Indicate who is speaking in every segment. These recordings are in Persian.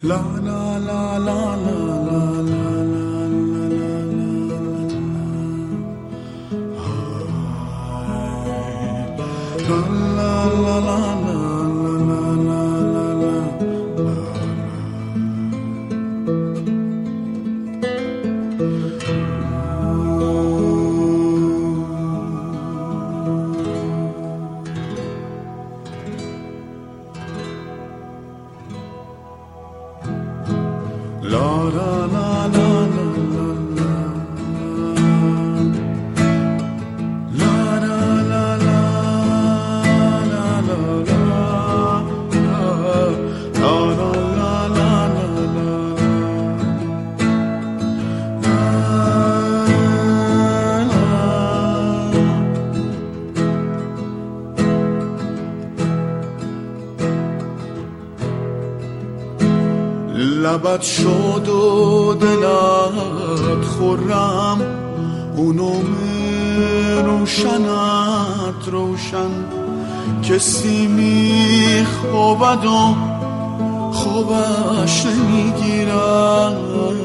Speaker 1: La la la la la la la la la la. لبت شد و دلت خورم اونم روشنت روشن کسی میخوابد و خوابش نمیگیرد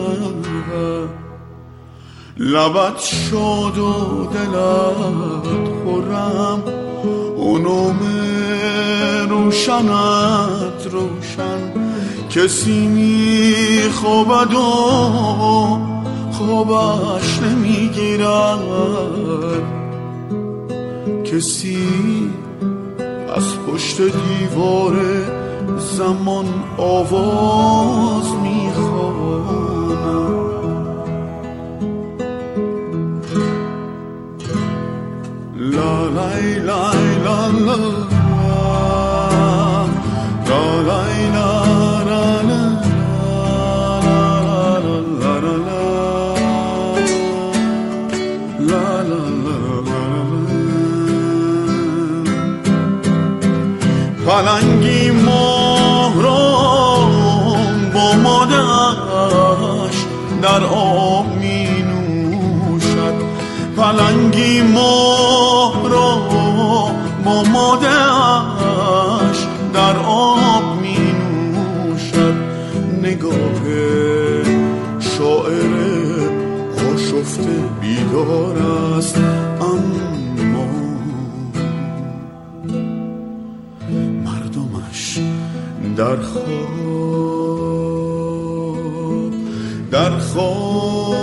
Speaker 1: لبت شد و دلت خورم اونم روشنت روشن کسی میخوابد و خوابش نمیگیرد کسی از پشت دیوار زمان آواز میخواند لا لای لای لا لا لا لای لا پلنگی ماه را با مادرش در آب می نوشد پلنگی ماه را با مادرش در آب می نوشد نگاه شاعر آشفته بیدار است اما مردمش در خواب